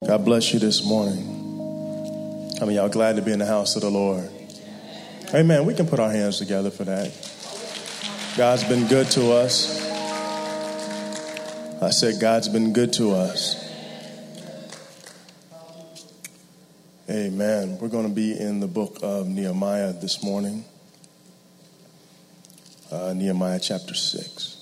God bless you this morning. I mean, y'all glad to be in the house of the Lord. Amen. We can put our hands together for that. God's been good to us. I said God's been good to us. Amen. We're going to be in the book of Nehemiah this morning. Nehemiah chapter 6.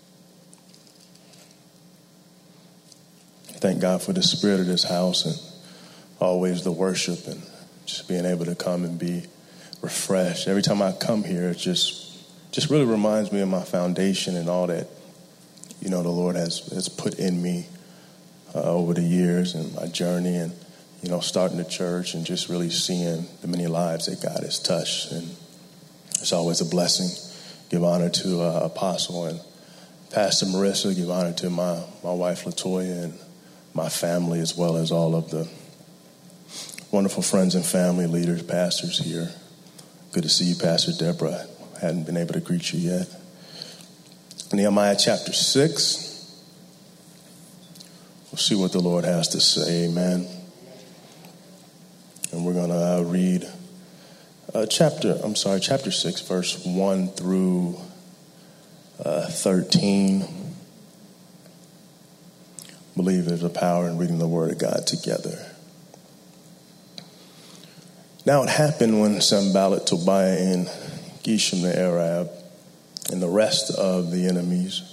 Thank God for the spirit of this house and always the worship and just being able to come and be refreshed. Every time I come here, it just really reminds me of my foundation and all that, the Lord has put in me over the years and my journey and, starting the church and just really seeing the many lives that God has touched. And it's always a blessing. Give honor to Apostle and Pastor Marissa. Give honor to my wife, LaToya, and my family, as well as all of the wonderful friends and family leaders, pastors here. Good to see you, Pastor Deborah. Hadn't been able to greet you yet. Nehemiah chapter 6. We'll see what the Lord has to say. Amen. And we're going to read chapter 6, verse 1 through 13. Believe there's a power in reading the Word of God together. Now it happened when Sanballat, Tobiah, and Geshem the Arab and the rest of the enemies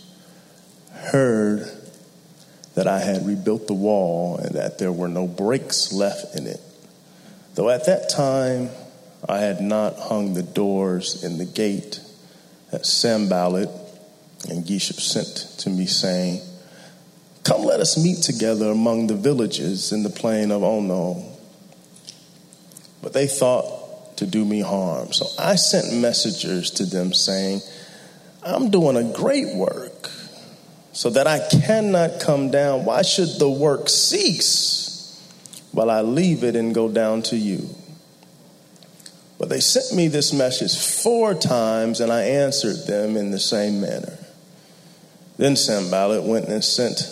heard that I had rebuilt the wall and that there were no breaks left in it. Though at that time I had not hung the doors in the gate, that Sanballat and Geshem sent to me, saying, "Come, let us meet together among the villages in the plain of Ono." But they thought to do me harm. So I sent messengers to them saying, "I'm doing a great work, so that I cannot come down. Why should the work cease while I leave it and go down to you?" But they sent me this message 4 times, and I answered them in the same manner. Then Sanballat went and sent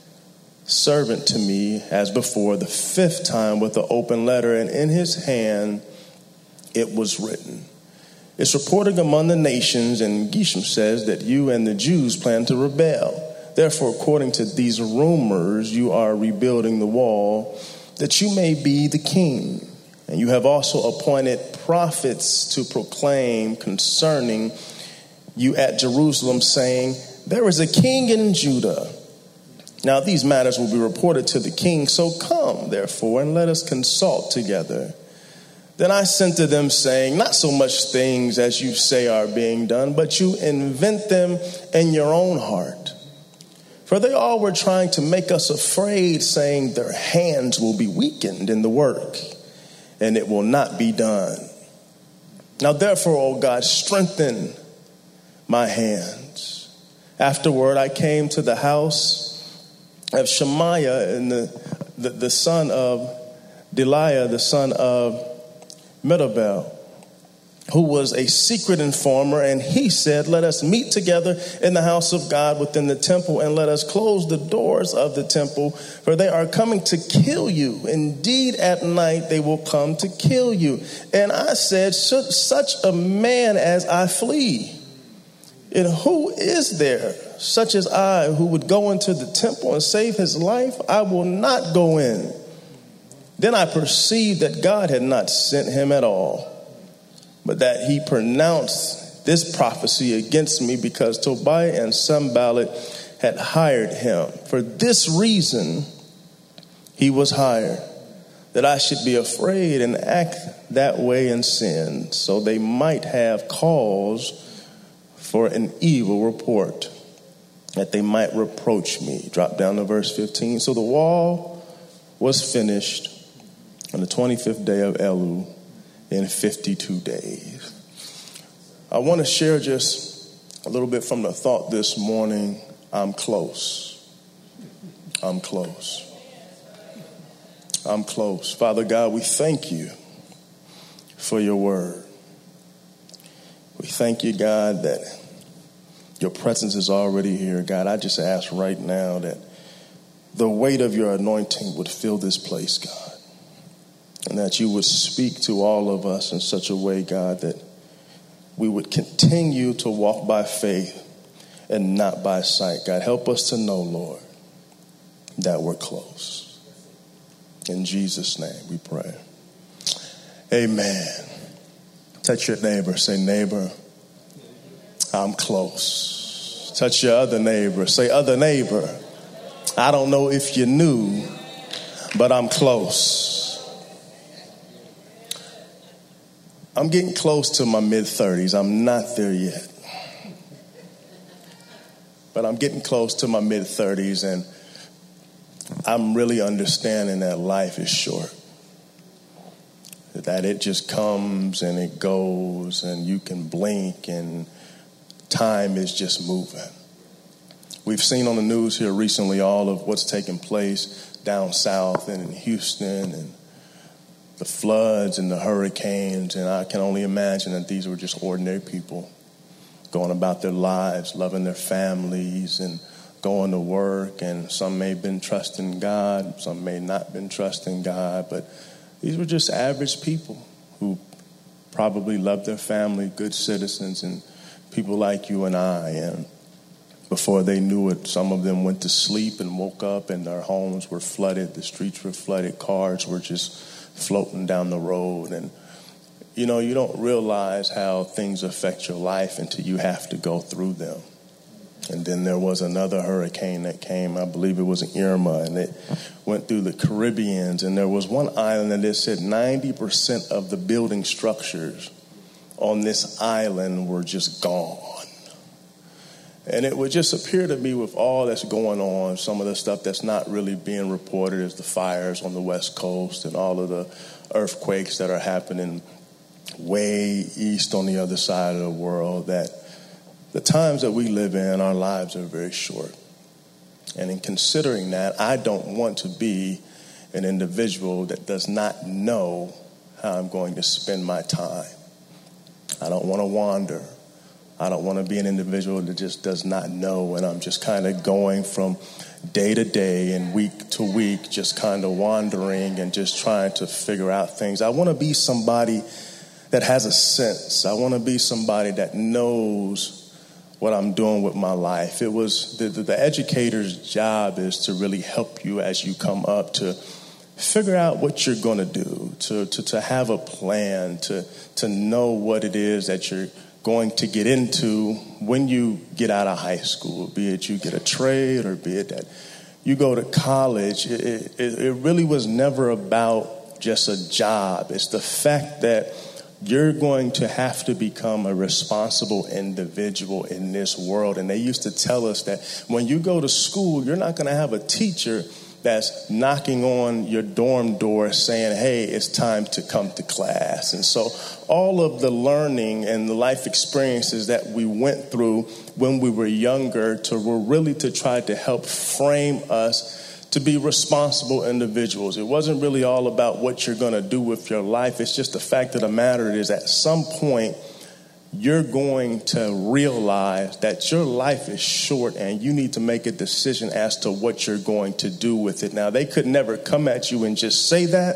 servant to me as before the 5th time with the open letter, and in his hand it was written, "It's reported among the nations, and Geshem says that you and the Jews plan to rebel. Therefore, according to these rumors, you are rebuilding the wall that you may be the king. And you have also appointed prophets to proclaim concerning you at Jerusalem, saying, 'There is a king in Judah.' Now these matters will be reported to the king, so come, therefore, and let us consult together." Then I sent to them, saying, "Not so much things as you say are being done, but you invent them in your own heart. For they all were trying to make us afraid, saying their hands will be weakened in the work, and it will not be done. Now therefore, O God, strengthen my hands." Afterward I came to the house of Shemaiah and the son of Deliah, the son of Metabel, who was a secret informer, and he said, "Let us meet together in the house of God within the temple, and let us close the doors of the temple, for they are coming to kill you. Indeed, at night they will come to kill you." And I said, "Should such a man as I flee? And who is there, such as I, who would go into the temple and save his life? I will not go in." Then I perceived that God had not sent him at all, but that he pronounced this prophecy against me because Tobiah and Sanballat had hired him. For this reason he was hired, that I should be afraid and act that way in sin, so they might have cause for an evil report, that they might reproach me. Drop down to verse 15. So the wall was finished on the 25th day of Elul in 52 days. I want to share just a little bit from the thought this morning. I'm close. I'm close. I'm close. Father God, we thank you for your word. We thank you, God, that your presence is already here. God, I just ask right now that the weight of your anointing would fill this place, God. And that you would speak to all of us in such a way, God, that we would continue to walk by faith and not by sight. God, help us to know, Lord, that we're close. In Jesus' name we pray. Amen. Touch your neighbor. Say, neighbor, I'm close. Touch your other neighbor. Say, other neighbor, I don't know if you knew, but I'm close. I'm getting close to my mid-30s. I'm not there yet. But I'm getting close to my mid-30s, and I'm really understanding that life is short. That it just comes and it goes, and you can blink, and time is just moving. We've seen on the news here recently all of what's taking place down south and in Houston, and the floods and the hurricanes, and I can only imagine that these were just ordinary people going about their lives, loving their families and going to work, and some may have been trusting God, some may not have been trusting God, but these were just average people who probably loved their family, good citizens, and people like you and I. And before they knew it, some of them went to sleep and woke up and their homes were flooded, the streets were flooded, cars were just floating down the road. And you know, you don't realize how things affect your life until you have to go through them. And then there was another hurricane that came, I believe it was Irma, and it went through the Caribbean. And there was one island that it said 90% of the building structures on this island were just gone. And it would just appear to me, with all that's going on, some of the stuff that's not really being reported is the fires on the West Coast and all of the earthquakes that are happening way east on the other side of the world, that the times that we live in, our lives are very short. And in considering that, I don't want to be an individual that does not know how I'm going to spend my time. I don't want to wander. I don't want to be an individual that just does not know, and I'm just kind of going from day to day and week to week, just kind of wandering and just trying to figure out things. I want to be somebody that has a sense. I want to be somebody that knows what I'm doing with my life. It was the educator's job is to really help you as you come up to figure out what you're going to do, to have a plan, to know what it is that you're going to get into when you get out of high school, be it you get a trade or be it that you go to college. It really was never about just a job. It's the fact that you're going to have to become a responsible individual in this world. And they used to tell us that when you go to school, you're not going to have a teacher that's knocking on your dorm door saying, hey, it's time to come to class. And so all of the learning and the life experiences that we went through when we were younger were really to try to help frame us to be responsible individuals. It wasn't really all about what you're going to do with your life. It's just the fact of the matter is at some point, you're going to realize that your life is short and you need to make a decision as to what you're going to do with it. Now, they could never come at you and just say that,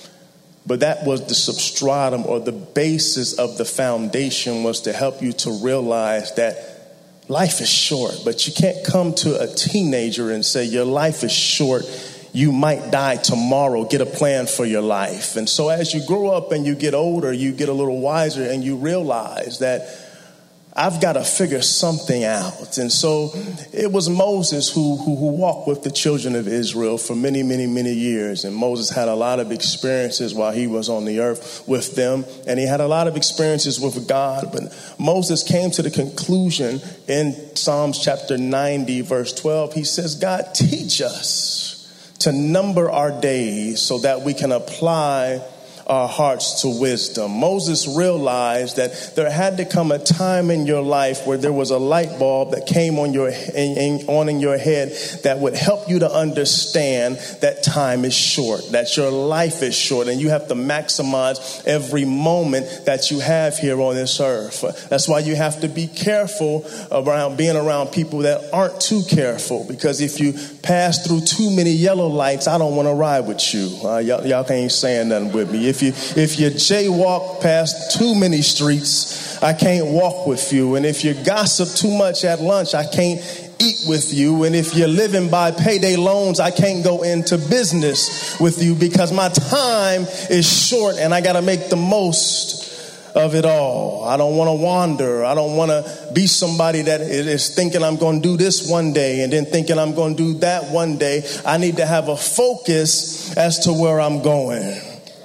but that was the substratum or the basis of the foundation, was to help you to realize that life is short. But you can't come to a teenager and say your life is short, you might die tomorrow, get a plan for your life. And so as you grow up and you get older, you get a little wiser and you realize that I've got to figure something out. And so it was Moses who walked with the children of Israel for many, many, many years. And Moses had a lot of experiences while he was on the earth with them. And he had a lot of experiences with God. But Moses came to the conclusion in Psalms chapter 90, verse 12. He says, God, teach us to number our days so that we can apply our hearts to wisdom. Moses realized that there had to come a time in your life where there was a light bulb that came on in your head that would help you to understand that time is short, that your life is short, and you have to maximize every moment that you have here on this earth. That's why you have to be careful around being around people that aren't too careful, because if you pass through too many yellow lights, I don't want to ride with you. Y'all ain't saying nothing with me. If you jaywalk past too many streets, I can't walk with you. And if you gossip too much at lunch, I can't eat with you. And if you're living by payday loans, I can't go into business with you, because my time is short and I got to make the most of it all. I don't want to wander. I don't want to be somebody that is thinking I'm going to do this one day and then thinking I'm going to do that one day. I need to have a focus as to where I'm going.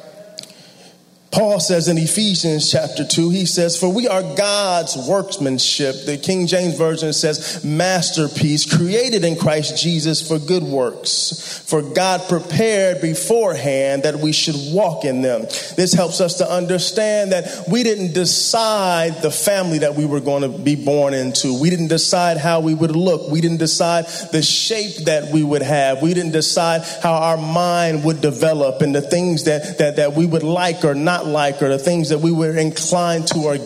Paul says in Ephesians chapter 2, he says, for we are God's workmanship. The King James Version says masterpiece, created in Christ Jesus for good works. For God prepared beforehand that we should walk in them. This helps us to understand that we didn't decide the family that we were going to be born into. We didn't decide how we would look. We didn't decide the shape that we would have. We didn't decide how our mind would develop and the things that we would like or not like, or the things that we were inclined to or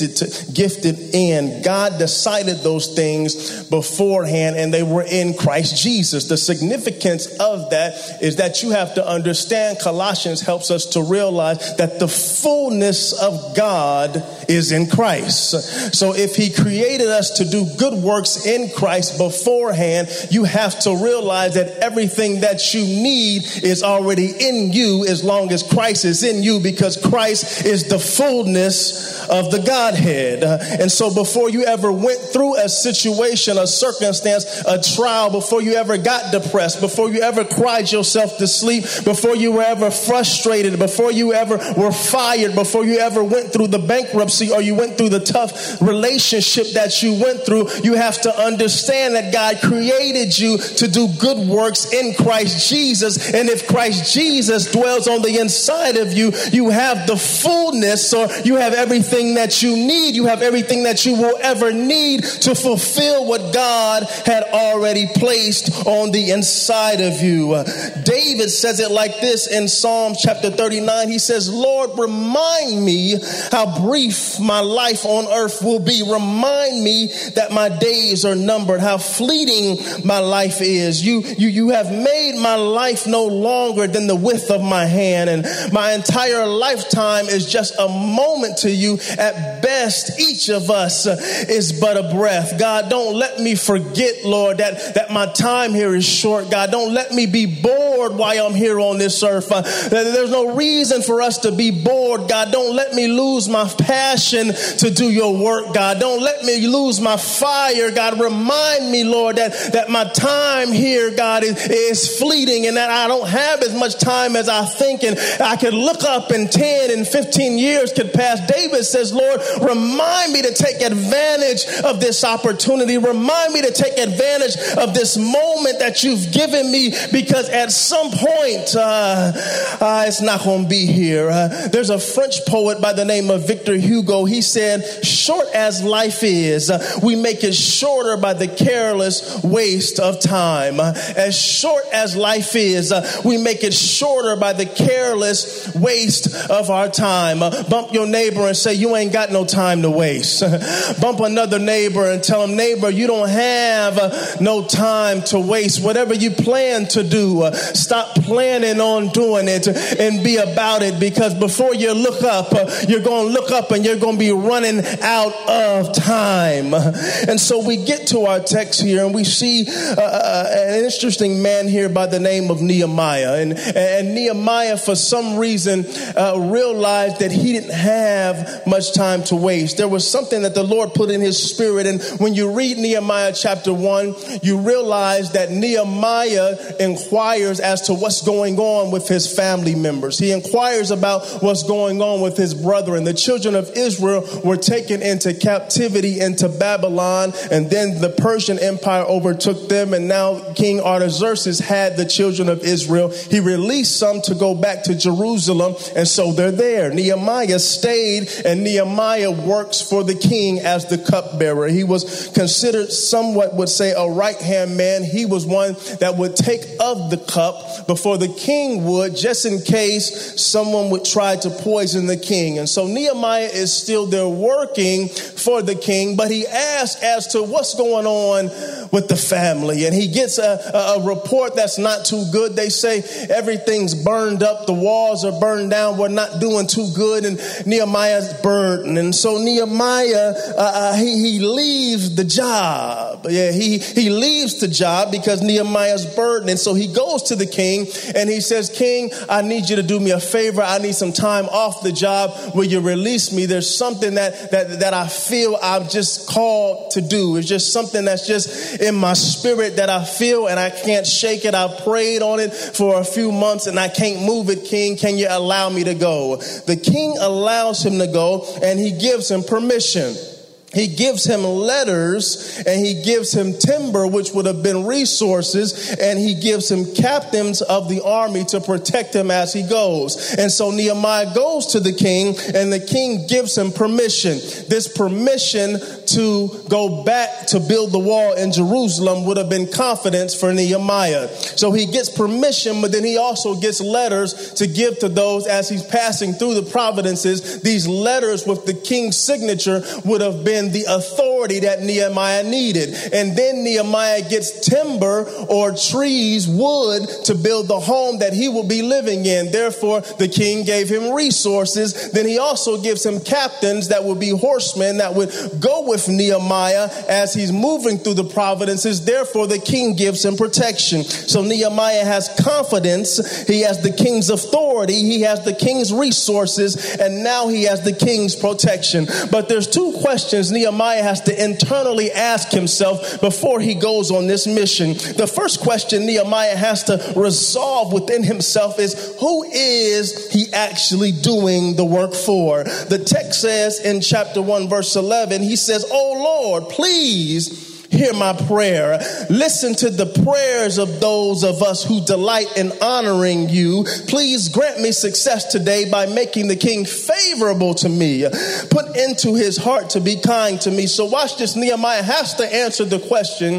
gifted in. God decided those things beforehand, and they were in Christ Jesus. The significance of that is that you have to understand, Colossians helps us to realize that the fullness of God is in Christ. So if he created us to do good works in Christ beforehand, you have to realize that everything that you need is already in you as long as Christ is in you, because Christ is the fullness of the Godhead. And so before you ever went through a situation, a circumstance, a trial, before you ever got depressed, before you ever cried yourself to sleep, before you were ever frustrated, before you ever were fired, before you ever went through the bankruptcy or you went through the tough relationship that you went through, you have to understand that God created you to do good works in Christ Jesus. And if Christ Jesus dwells on the inside of you, you have the fullness, or you have everything that you need. You have everything that you will ever need to fulfill what God had already placed on the inside of you. David says it like this in Psalm chapter 39. He says, Lord, remind me how brief my life on earth will be. Remind me that my days are numbered, how fleeting my life is. You have made my life no longer than the width of my hand, and my entire lifetime is just a moment to you. At best, each of us is but a breath. God, don't let me forget, Lord, that my time here is short. God, don't let me be bored while I'm here on this earth. There's no reason for us to be bored. God, don't let me lose my passion to do your work. God, don't let me lose my fire. God, remind me, Lord, that my time here, God, is fleeting, and that I don't have as much time as I think, and I can look up in 10 and 15 years could pass. David says, Lord, remind me to take advantage of this opportunity. Remind me to take advantage of this moment that you've given me, because at some point, it's not going to be here. There's a French poet by the name of Victor Hugo. He said, short as life is, we make it shorter by the careless waste of time. As short as life is, we make it shorter by the careless waste of our time. Bump your neighbor and say, you ain't got no time to waste. Bump another neighbor and tell them, neighbor, you don't have no time to waste. Whatever you plan to do, stop planning on doing it and be about it, because before you look up, you're going to look up and you're going to be running out of time. And so we get to our text here and we see an interesting man here by the name of Nehemiah. And Nehemiah, for some reason, realized that he didn't have much time to waste. There was something that the Lord put in his spirit. And when you read Nehemiah chapter 1, you realize that Nehemiah inquires as to what's going on with his family members. He inquires about what's going on with his brethren. The children of Israel were taken into captivity into Babylon, and then the Persian Empire overtook them, and now King Artaxerxes had the children of Israel. He released some to go back to Jerusalem, and so they're they're there. Nehemiah stayed, and Nehemiah works for the king as the cupbearer. He was considered, somewhat would say, a right-hand man. He was one that would take of the cup before the king would, just in case someone would try to poison the king. And so Nehemiah is still there working for the king, but he asks as to what's going on with the family. And he gets a report that's not too good. They say everything's burned up. The walls are burned down. We're not doing too good. And Nehemiah's burdened. And so Nehemiah, he leaves the job. Yeah, he leaves the job because Nehemiah's burdened. And so he goes to the king and he says, King, I need you to do me a favor. I need some time off the job. Will you release me? There's something that I feel I'm just called to do. It's just something that's just in my spirit that I feel and I can't shake it. I've prayed on it for a few months and I can't move it, King. Can you allow me to go? The king allows him to go and he gives him permission. He gives him letters and he gives him timber, which would have been resources, and he gives him captains of the army to protect him as he goes. And so Nehemiah goes to the king and the king gives him permission. This permission to go back to build the wall in Jerusalem would have been confidence for Nehemiah. So he gets permission, but then he also gets letters to give to those as he's passing through the providences. These letters with the king's signature would have been the authority that Nehemiah needed. And then Nehemiah gets timber or trees, wood, to build the home that he will be living in. Therefore, the king gave him resources. Then he also gives him captains that would be horsemen that would go with Nehemiah as he's moving through the providences. Therefore, the king gives him protection. So Nehemiah has confidence. He has the king's authority. He has the king's resources. And now he has the king's protection. But there's two questions Nehemiah has to internally ask himself before he goes on this mission. The first question Nehemiah has to resolve within himself is, who is he actually doing the work for? The text says in chapter 1, verse 11, he says, "Oh Lord, please hear my prayer. Listen to the prayers of those of us who delight in honoring you. Please grant me success today by making the king favorable to me. Put into his heart to be kind to me." So watch this. Nehemiah has to answer the question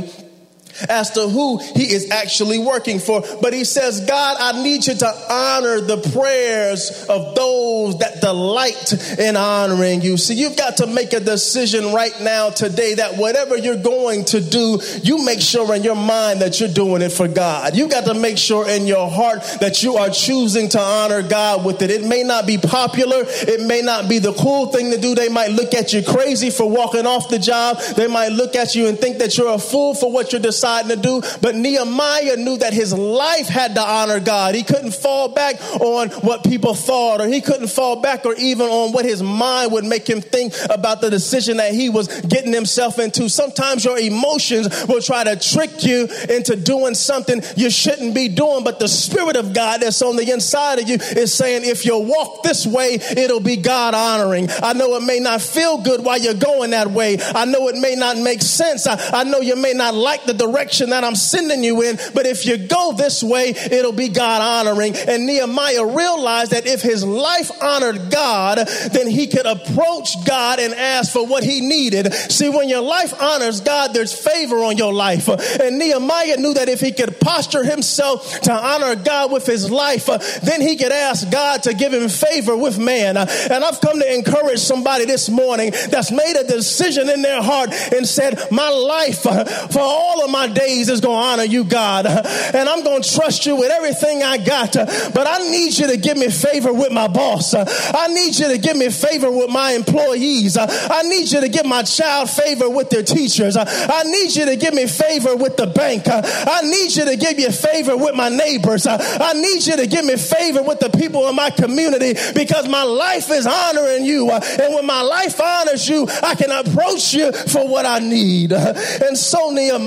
as to who he is actually working for. But he says, God, I need you to honor the prayers of those that delight in honoring you. See, you've got to make a decision right now today that whatever you're going to do, you make sure in your mind that you're doing it for God. You got to make sure in your heart that you are choosing to honor God with it. It may not be popular. It may not be the cool thing to do. They might look at you crazy for walking off the job. They might look at you and think that you're a fool for what you're deciding to do. But Nehemiah knew that his life had to honor God. He couldn't fall back on what people thought, or he couldn't fall back or even on what his mind would make him think about the decision that he was getting himself into. Sometimes your emotions will try to trick you into doing something you shouldn't be doing, but the Spirit of God that's on the inside of you is saying, if you walk this way, it'll be God honoring. I know it may not feel good while you're going that way. I know it may not make sense. I know you may not like the direction that I'm sending you in, but if you go this way, it'll be God honoring. And Nehemiah realized that if his life honored God, then he could approach God and ask for what he needed. See, when your life honors God, there's favor on your life. And Nehemiah knew that if he could posture himself to honor God with his life, then he could ask God to give him favor with man. And I've come to encourage somebody this morning that's made a decision in their heart and said, my life for all of my days is going to honor you, God. And I'm going to trust you with everything I got. But I need you to give me favor with my boss. I need you to give me favor with my employees. I need you to give my child favor with their teachers. I need you to give me favor with the bank. I need you to give me favor with my neighbors. I need you to give me favor with the people in my community, because my life is honoring you. And when my life honors you, I can approach you for what I need. And so Nehemiah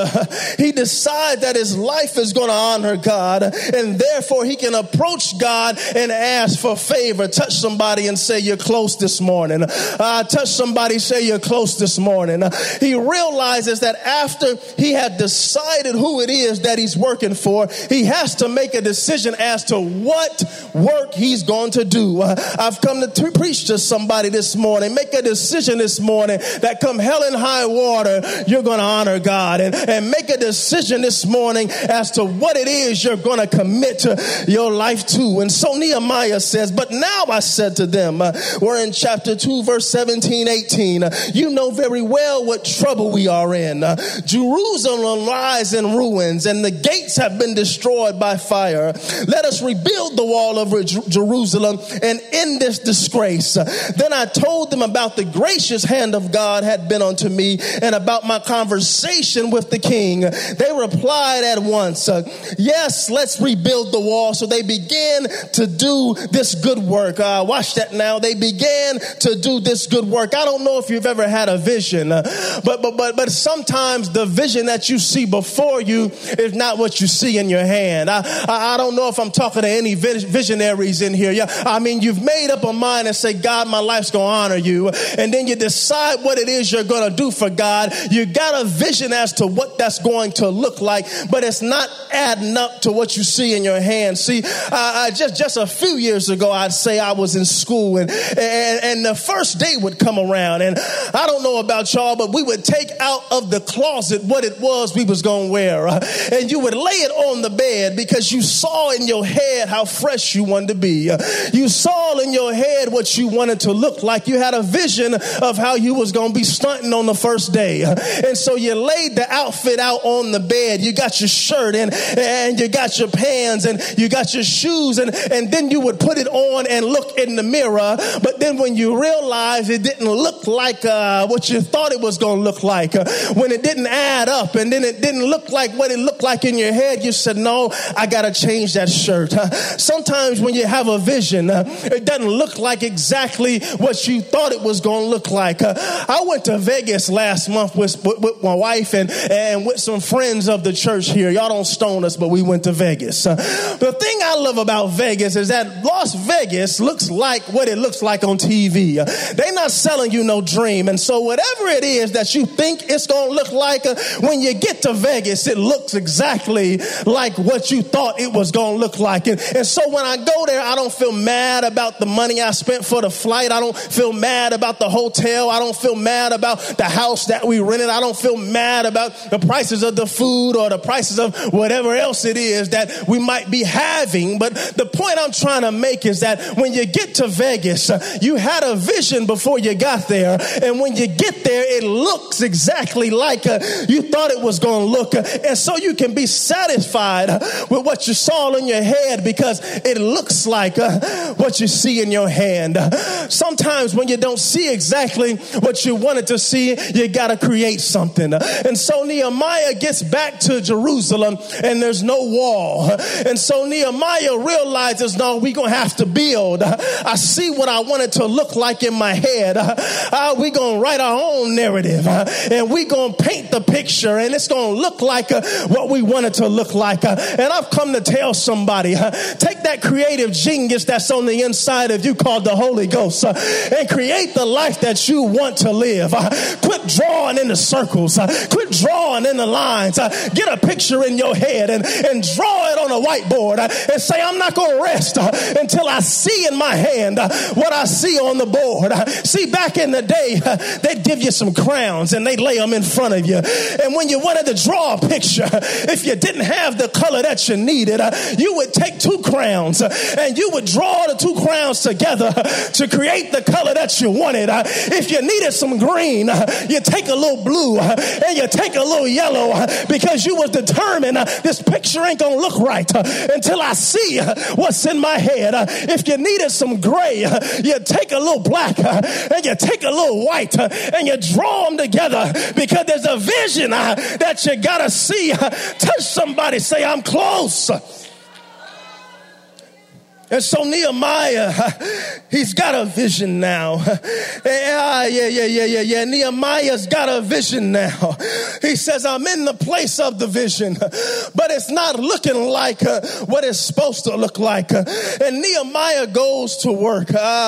he decides that his life is going to honor God, and therefore he can approach God and ask for favor. Touch somebody and say you're close this morning. Touch somebody, say you're close this morning. He realizes that after he had decided who it is that he's working for, he has to make a decision as to what work he's going to do. I've come to preach to somebody this morning. Make a decision this morning that come hell and high water, you're going to honor God, and make a decision this morning as to what it is you're going to commit to your life to. And so Nehemiah says, but now I said to them, we're in chapter 2, verse 17, 18. You know very well what trouble we are in. Jerusalem lies in ruins, and the gates have been destroyed by fire. Let us rebuild the wall of Jerusalem and end this disgrace. Then I told them about the gracious hand of God had been unto me, and about my conversation with the king. They replied at once, yes, let's rebuild the wall. So they began to do this good work. Watch that now. They began to do this good work. I don't know if you've ever had a vision, but sometimes the vision that you see before you is not what you see in your hand. I don't know if I'm talking to any visionaries in here. Yeah, I mean, you've made up a mind and say, God, my life's going to honor you. And then you decide what it is you're going to do for God. You got a vision as to what that's going to look like, but it's not adding up to what you see in your hand. See, just a few years ago, I'd say I was in school, and the first day would come around, and I don't know about y'all, but we would take out of the closet what it was we was going to wear, and you would lay it on the bed because you saw in your head how fresh you wanted to be. You saw in your head what you wanted to look like. You had a vision of how you was going to be stunting on the first day, and so you laid the outfit out on the bed. You got your shirt and you got your pants and you got your shoes, and then you would put it on and look in the mirror. But then when you realized it didn't look like what you thought it was going to look like, when it didn't add up and then it didn't look like what it looked like in your head, you said, no, I got to change that shirt. Sometimes when you have a vision, it doesn't look like exactly what you thought it was going to look like. I went to Vegas last month with my wife and with some friends of the church here. Y'all don't stone us, but we went to Vegas. The thing I love about Vegas is that Las Vegas looks like what it looks like on TV. They're not selling you no dream. And so whatever it is that you think it's going to look like, when you get to Vegas, it looks exactly like what you thought it was going to look like. And so when I go there, I don't feel mad about the money I spent for the flight. I don't feel mad about the hotel. I don't feel mad about the house that we rented. I don't feel mad about the prices of the food or the prices of whatever else it is that we might be having. But the point I'm trying to make is that when you get to Vegas, you had a vision before you got there. And when you get there, it looks exactly like you thought it was going to look. And so you can be satisfied with what you saw in your head because it looks like what you see in your hand. Sometimes when you don't see exactly what you wanted to see, you got to create something. And so Nehemiah gets back to Jerusalem and there's no wall. And so Nehemiah realizes, no, we're going to have to build. I see what I want it to look like in my head. We're going to write our own narrative and we're going to paint the picture and it's going to look like what we want it to look like. And I've come to tell somebody, take that creative genius that's on the inside of you called the Holy Ghost and create the life that you want to live. Quit drawing in the circles. Quit drawing in the lines. Get a picture in your head and draw it on a whiteboard and say, I'm not going to rest until I see in my hand what I see on the board. See, back in the day, they'd give you some crowns and they'd lay them in front of you. And when you wanted to draw a picture, if you didn't have the color that you needed, you would take two crowns and you would draw the two crowns together to create the color that you wanted. If you needed some green, you take a little blue and you take a little yellow because you was determined this picture ain't gonna look right until I see what's in my head. If you needed some gray, you take a little black and you take a little white and you draw them together because there's a vision that you gotta see. Touch somebody, say, I'm close. And so Nehemiah, he's got a vision now. Nehemiah's got a vision now. He says, I'm in the place of the vision, but it's not looking like what it's supposed to look like. And Nehemiah goes to work.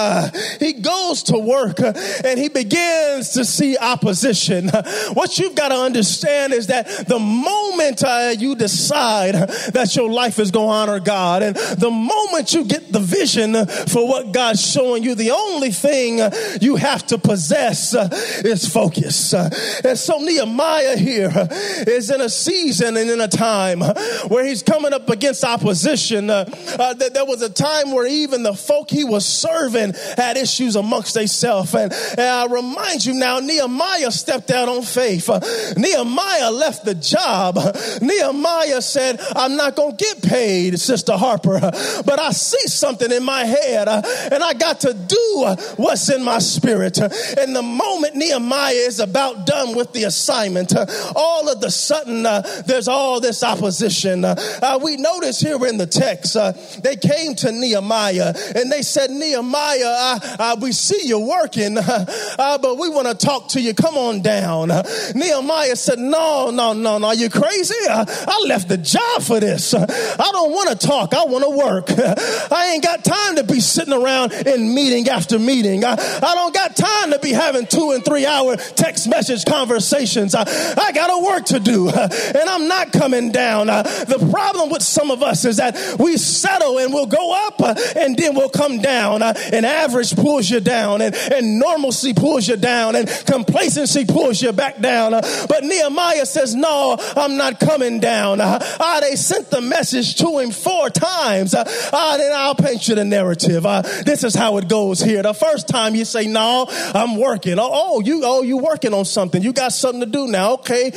He goes to work and he begins to see opposition. What you've got to understand is that the moment you decide that your life is going to honor God, and the moment you get the vision for what God's showing you, the only thing you have to possess is focus. And so Nehemiah here is in a season and in a time where he's coming up against opposition. There was a time where even the folk he was serving had issues amongst themselves. And I remind you now, Nehemiah stepped out on faith. Nehemiah left the job. Nehemiah said, I'm not going to get paid, Sister Harper, but I see something in my head and I got to do what's in my spirit. And the moment Nehemiah is about done with the assignment, all of the sudden there's all this opposition. We notice here in the text, they came to Nehemiah and they said, Nehemiah, we see you working, but we want to talk to you. Come on down. Nehemiah said, no, are you crazy? I left the job for this. I don't want to talk. I want to work. I ain't got time to be sitting around in meeting after meeting. I don't got time to be having 2 and 3 hour text message conversations. I got a work to do and I'm not coming down. The problem with some of us is that we settle and we'll go up and then we'll come down, and average pulls you down, and normalcy pulls you down, and complacency pulls you back down. But Nehemiah says, no, I'm not coming down. They sent the message to him 4 times. Then I'll paint you the narrative. This is how it goes here. The first time you say, no, I'm working. You working on something. You got something to do now. Okay.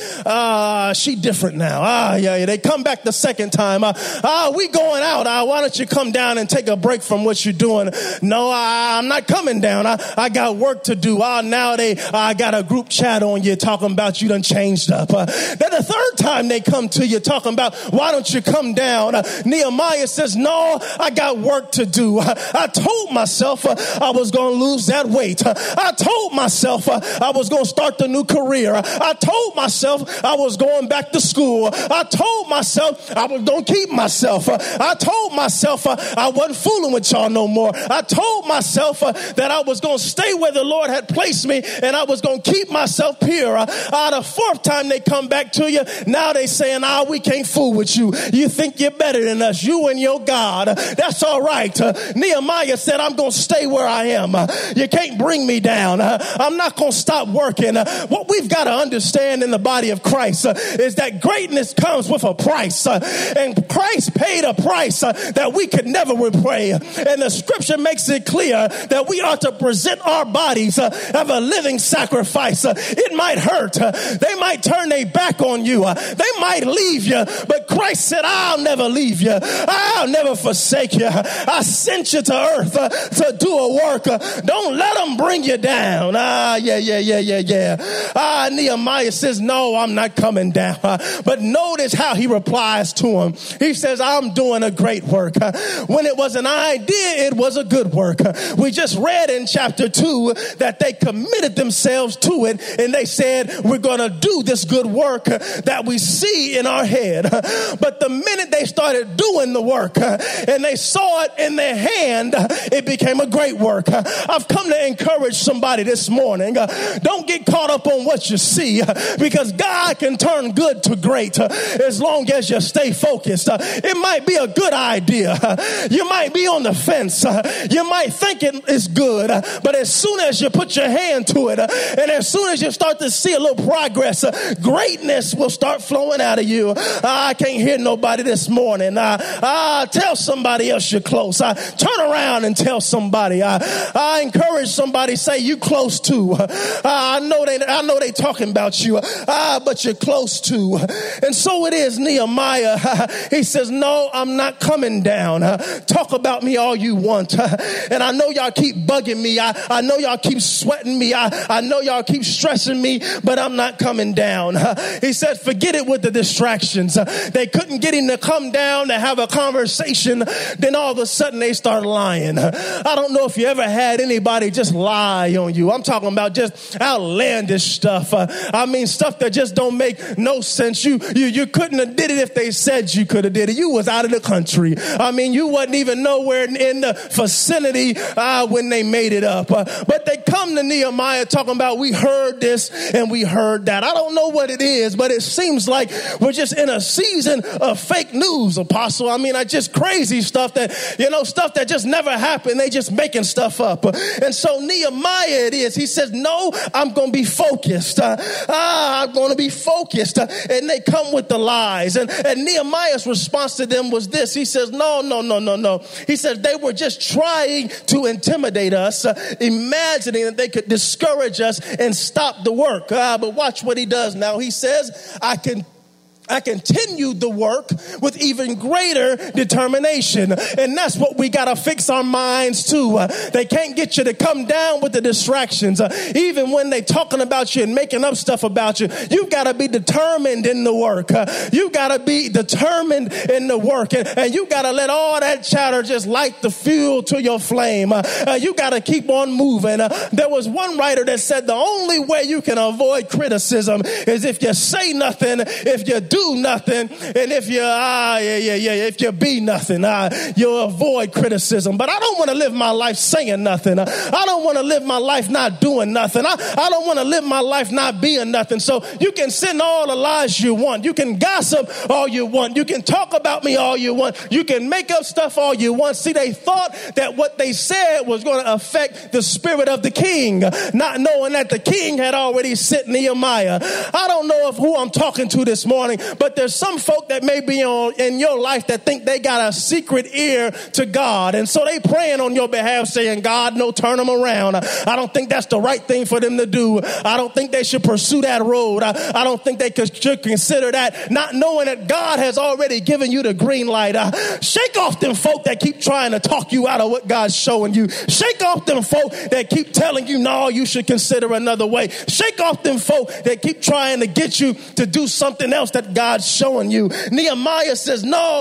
She different now. They come back the second time. We going out. Why don't you come down and take a break from what you're doing? No, I'm not coming down. I got work to do. Now I got a group chat on you talking about you done changed up. Then the third time they come to you talking about, why don't you come down? Nehemiah says, no, I got work to do. I told myself I was going to lose that weight. I told myself I was going to start the new career. I told myself I was going back to school. I told myself I was going to keep myself. I told myself I wasn't fooling with y'all no more. I told myself that I was going to stay where the Lord had placed me and I was going to keep myself pure. The fourth time they come back to you, now they saying, we can't fool with you. You think you're better than us, you and your God. That's all right. Nehemiah said, I'm going to stay where I am. You can't bring me down. I'm not going to stop working. What we've got to understand in the body of Christ is that greatness comes with a price. And Christ paid a price that we could never repay. And the scripture makes it clear that we ought to present our bodies as a living sacrifice. It might hurt. They might turn their back on you. They might leave you. But Christ said, I'll never leave you. I'll never forsake you. I sent you to earth to do a work. Don't let them bring you down. Nehemiah says, no, I'm not coming down. But notice how he replies to him. He says, I'm doing a great work. When it was an idea, it was a good work. We just read in chapter 2 that they committed themselves to it and they said, we're going to do this good work that we see in our head. But the minute they started doing the work and they saw it in their hand, it became a great work. I've come to encourage somebody this morning. Don't get caught up on what you see, because God can turn good to great as long as you stay focused. It might be a good idea. You might be on the fence. You might think it is good, but as soon as you put your hand to it and as soon as you start to see a little progress, greatness will start flowing out of you. I can't hear nobody this morning. Tell somebody else you're close. Turn around and tell somebody. I encourage somebody, say you close to. I know they talking about you, but you're close to. And so it is Nehemiah. He says, no, I'm not coming down. Talk about me all you want. And I know y'all keep bugging me. I know y'all keep sweating me. I know y'all keep stressing me, but I'm not coming down. He said, forget it with the distractions. They couldn't get him to come down to have a conversation. They then all of a sudden they start lying. I don't know if you ever had anybody just lie on you. I'm talking about just outlandish stuff. I mean, stuff that just don't make no sense. You couldn't have did it if they said you could have did it. You was out of the country. I mean, you wasn't even nowhere in the vicinity when they made it up. But they come to Nehemiah talking about, we heard this and we heard that. I don't know what it is, but it seems like we're just in a season of fake news, Apostle. I mean, just crazy stuff that, stuff that just never happened. They just making stuff up. And so Nehemiah it is. He says, no, I'm going to be focused. I'm going to be focused. And they come with the lies. And Nehemiah's response to them was this. He says, no. He says they were just trying to intimidate us, imagining that they could discourage us and stop the work. But watch what he does now. He says, I continued the work with even greater determination. And that's what we got to fix our minds to. They can't get you to come down with the distractions. Even when they talking about you and making up stuff about you, you got to be determined in the work. You got to be determined in the work. And you got to let all that chatter just light the fuel to your flame. You got to keep on moving. There was one writer that said the only way you can criticism is if you say nothing, if you do nothing, and if you be nothing, you'll avoid criticism. But I don't want to live my life saying nothing. I don't want to live my life not doing nothing. I don't want to live my life not being nothing. So you can send all the lies you want. You can gossip all you want. You can talk about me all you want. You can make up stuff all you want. See, they thought that what they said was going to affect the spirit of the king, not knowing that the king had already sent Nehemiah. I don't know who I'm talking to this morning, but there's some folk that may be in your life that think they got a secret ear to God. And so they praying on your behalf saying, God, no, turn them around. I don't think that's the right thing for them to do. I don't think they should pursue that road. I don't think they should consider that, not knowing that God has already given you the green light. Shake off them folk that keep trying to talk you out of what God's showing you. Shake off them folk that keep telling you, no, you should consider another way. Shake off them folk that keep trying to get you to do something else that God's showing you. Nehemiah says, no.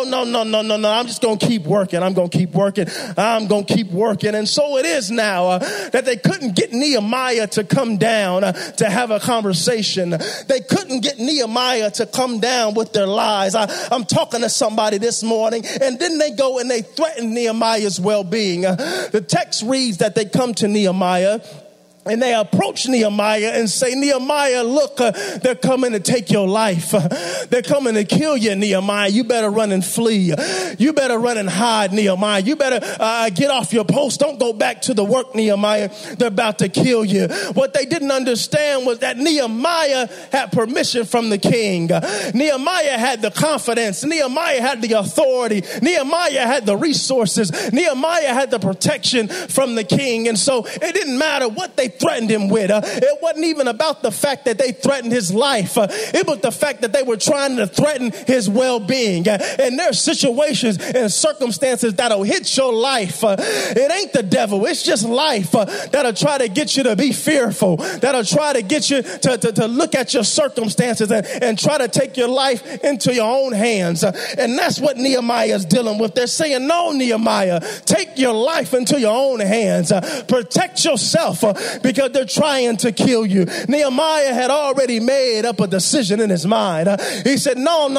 I'm just going to keep working. I'm going to keep working. I'm going to keep working. And so it is now that they couldn't get Nehemiah to come down to have a conversation. They couldn't get Nehemiah to come down with their lies. I'm talking to somebody this morning, and then they go and they threaten Nehemiah's well-being. The text reads that they come to Nehemiah and they approach Nehemiah and say, Nehemiah, look, they're coming to take your life. They're coming to kill you, Nehemiah. You better run and flee. You better run and hide, Nehemiah. You better get off your post. Don't go back to the work, Nehemiah. They're about to kill you. What they didn't understand was that Nehemiah had permission from the king. Nehemiah had the confidence. Nehemiah had the authority. Nehemiah had the resources. Nehemiah had the protection from the king. And so it didn't matter what they threatened him with. It wasn't even about the fact that they threatened his life. It was the fact that they were trying to threaten his well-being. And there's situations and circumstances that'll hit your life. It ain't the devil. It's just life that'll try to get you to be fearful. That'll try to get you to look at your circumstances and try to take your life into your own hands. And that's what Nehemiah is dealing with. They're saying, no, Nehemiah, take your life into your own hands. Protect yourself. Because they're trying to kill you. Nehemiah had already made up a decision in his mind. He said, no.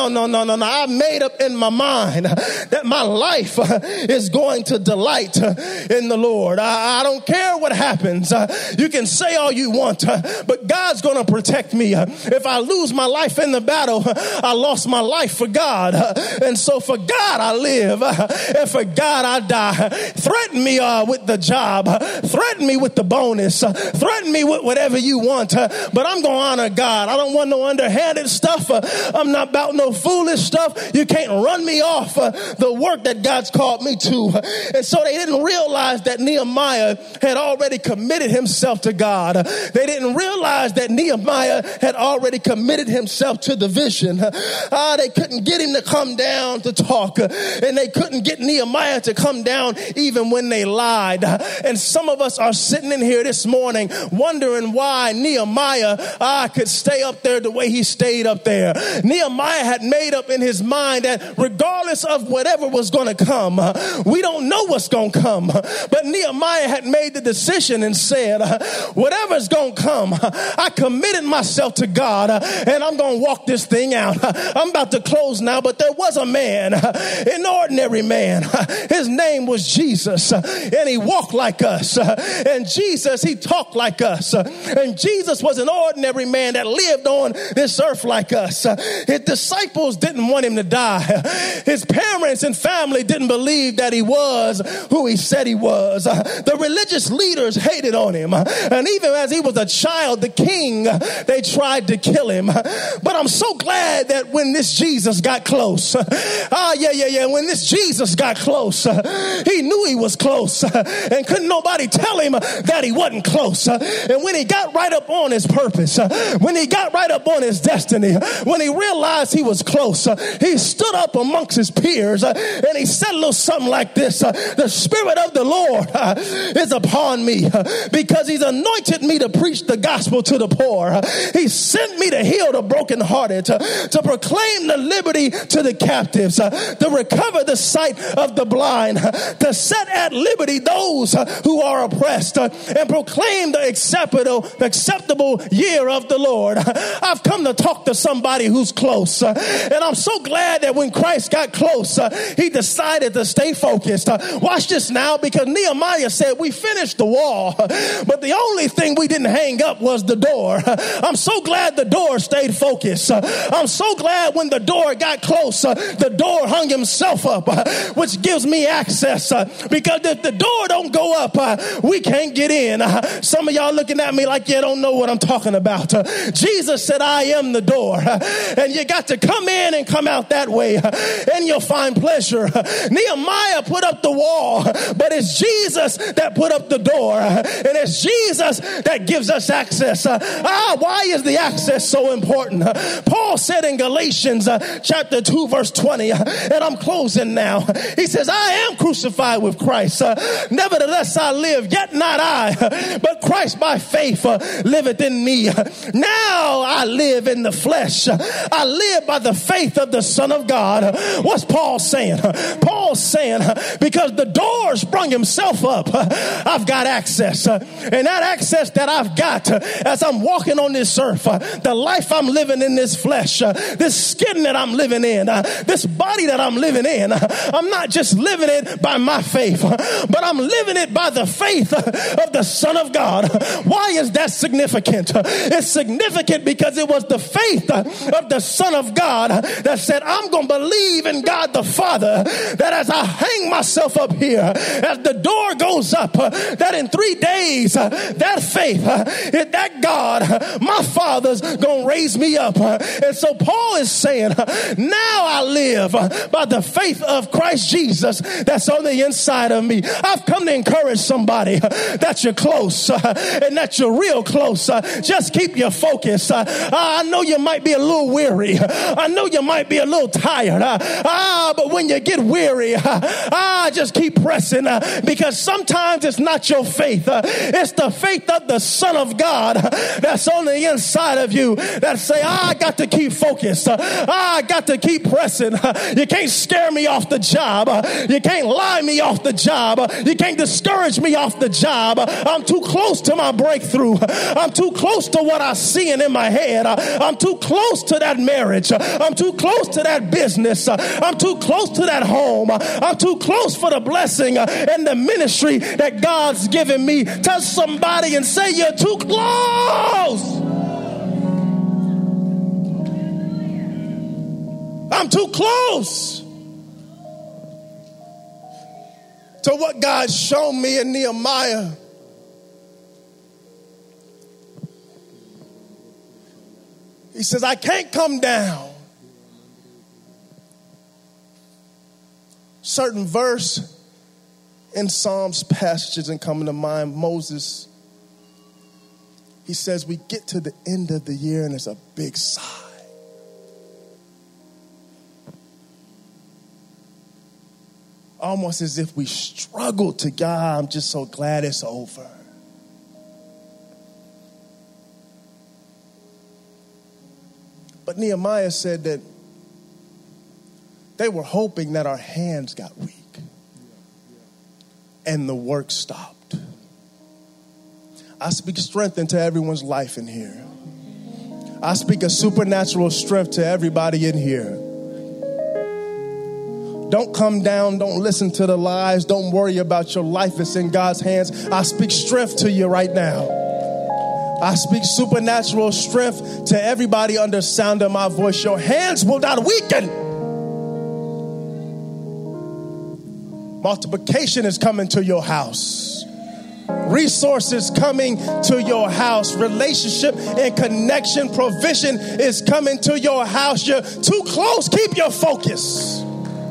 I made up in my mind that my life is going to delight in the Lord. I don't care what happens. You can say all you want, but God's going to protect me. If I lose my life in the battle, I lost my life for God. And so for God I live, and for God I die. Threaten me with the job. Threaten me with the bonus. Threaten me with whatever you want, but I'm going to honor God. I don't want no underhanded stuff. I'm not about no foolish stuff. You can't run me off the work that God's called me to. And so they didn't realize that Nehemiah had already committed himself to God. They didn't realize that Nehemiah had already committed himself to the vision. They couldn't get him to come down to talk, and they couldn't get Nehemiah to come down even when they lied. And some of us are sitting in here this morning morning wondering why Nehemiah could stay up there the way he stayed up there. Nehemiah had made up in his mind that regardless of whatever was going to come, we don't know what's going to come. But Nehemiah had made the decision and said, whatever's going to come, I committed myself to God and I'm going to walk this thing out. I'm about to close now, but there was a man, an ordinary man. His name was Jesus, and he walked like us. And Jesus, he talked like us. And Jesus was an ordinary man that lived on this earth like us. His disciples didn't want him to die. His parents and family didn't believe that he was who he said he was. The religious leaders hated on him. And even as he was a child, the king, they tried to kill him. But I'm so glad that when this Jesus got close, when this Jesus got close, he knew he was close, and couldn't nobody tell him that he wasn't close. And when he got right up on his purpose, when he got right up on his destiny, when he realized he was close, he stood up amongst his peers and he said a little something like this: the Spirit of the Lord is upon me because he's anointed me to preach the gospel to the poor. He sent me to heal the brokenhearted, to proclaim the liberty to the captives, to recover the sight of the blind, to set at liberty those who are oppressed, and proclaim the acceptable year of the Lord. I've come to talk to somebody who's close, and I'm so glad that when Christ got close, he decided to stay focused. Watch this now, because Nehemiah said, we finished the wall, but the only thing we didn't hang up was the door. I'm so glad the door stayed focused. I'm so glad when the door got close, the door hung himself up, which gives me access, because if the door don't go up, we can't get in. Some of y'all looking at me like you don't know what I'm talking about. Jesus said, I am the door, and you got to come in and come out that way, and you'll find pleasure. Nehemiah put up the wall, but it's Jesus that put up the door, and it's Jesus that gives us access. Why is the access so important? Paul said in Galatians chapter 2 verse 20, and I'm closing now, he says, I am crucified with Christ, nevertheless I live, yet not I, but Christ by faith liveth in me. Now I live in the flesh, I live by the faith of the Son of God. What's Paul saying? Paul's saying, because the door sprung himself up, I've got access, and that access that I've got as I'm walking on this earth, the life I'm living in this flesh, this skin that I'm living in, this body that I'm living in, I'm not just living it by my faith, but I'm living it by the faith of the Son of God. Why is that significant? It's significant because it was the faith of the Son of God that said, I'm going to believe in God the Father, that as I hang myself up here, as the door goes up, that in 3 days, that faith, that God, my Father's going to raise me up. And so Paul is saying, now I live by the faith of Christ Jesus that's on the inside of me. I've come to encourage somebody that you're close and that you're real close. Just keep your focus. I know you might be a little weary. I know you might be a little tired. But when you get weary, just keep pressing, because sometimes it's not your faith. It's the faith of the Son of God that's on the inside of you that say, I got to keep focused. I got to keep pressing. You can't scare me off the job. You can't lie me off the job. You can't discourage me off the job. I'm too close to my breakthrough. I'm too close to what I see in my head. I'm too close to that marriage. I'm too close to that business. I'm too close to that home. I'm too close for the blessing and the ministry that God's given me. Touch somebody and say, you're too close. I'm too close to what God's shown me in Nehemiah. He says, I can't come down. Certain verse in Psalms passages and coming to mind, Moses, he says, we get to the end of the year and there's a big sigh. Almost as if we struggled to God, I'm just so glad it's over. But Nehemiah said that they were hoping that our hands got weak and the work stopped. I speak strength into everyone's life in here. I speak a supernatural strength to everybody in here. Don't come down. Don't listen to the lies. Don't worry about your life. It's in God's hands. I speak strength to you right now. I speak supernatural strength to everybody under the sound of my voice. Your hands will not weaken. Multiplication is coming to your house. Resources coming to your house. Relationship and connection, provision is coming to your house. You're too close. Keep your focus.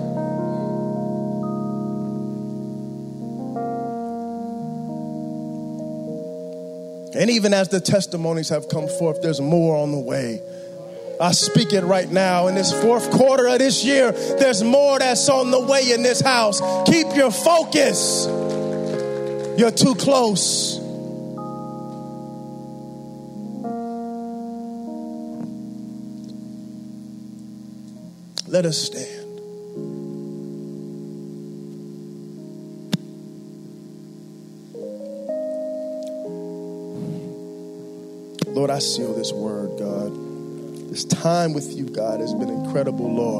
And even as the testimonies have come forth, there's more on the way. I speak it right now. In this fourth quarter of this year, there's more that's on the way in this house. Keep your focus. You're too close. Let us stand. Lord, I seal this word, God. This time with you, God, has been incredible, Lord.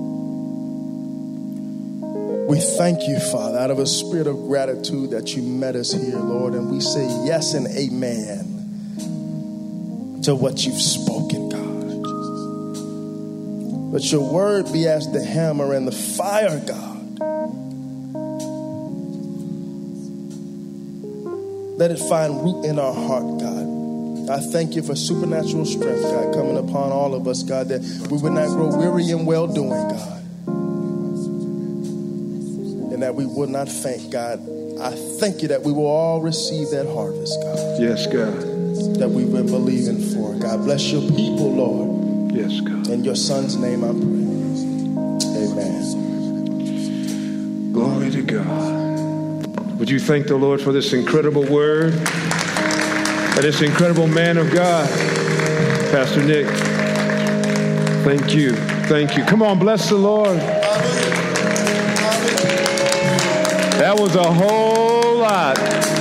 We thank you, Father, out of a spirit of gratitude that you met us here, Lord. And we say yes and amen to what you've spoken, God. Let your word be as the hammer and the fire, God. Let it find root in our heart, God. I thank you for supernatural strength, God, coming upon all of us, God, that we would not grow weary in well-doing, God, and that we would not faint, God. I thank you that we will all receive that harvest, God. Yes, God. That we've been believing for. God, bless your people, Lord. Yes, God. In your son's name I pray. Amen. Glory to God. Would you thank the Lord for this incredible word? And this incredible man of God, Pastor Nick. Thank you. Thank you. Come on, bless the Lord. That was a whole lot.